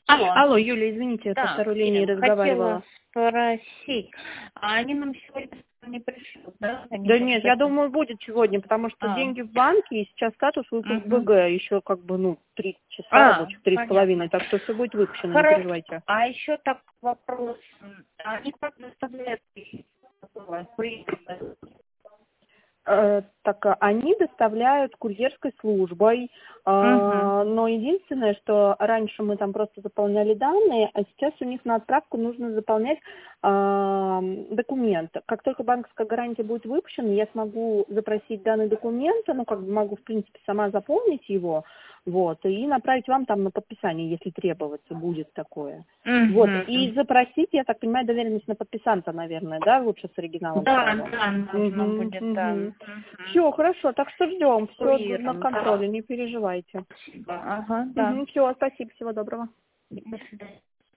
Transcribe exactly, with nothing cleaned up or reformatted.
Алло. Алло, Юля, извините, я Да, по второй линии Ирина, разговаривала. хотела спросить, а они нам сегодня не пришлют, да? Они Да будут нет, я это- думаю, будет сегодня, потому что А. деньги в банке, и сейчас статус выпуск Мгм. БГ, еще как бы, ну, три часа А, рабочих, три с понятно. половиной, так что все будет выпущено, не Хорошо. переживайте. А еще так вопрос. А Они как доставляют пищу? Приехали. Э, Так а, они доставляют курьерской службой, а, но единственное, что раньше мы там просто заполняли данные, а сейчас у них на отправку нужно заполнять а, документ. Как только банковская гарантия будет выпущена, я смогу запросить данный документ, ну как бы могу в принципе сама заполнить его, вот, и направить вам там на подписание, если требоваться будет такое. Мгм. Вот, и запросить, я так понимаю, доверенность на подписанта, наверное, да, лучше с оригиналом Да, сразу. да, нужно Мгм, будет, да. мгм. Мгм. Все, хорошо, так что ждем, все на Курьером, да. контроле, не переживайте. Ага, да. Все, спасибо, всего доброго. До свидания.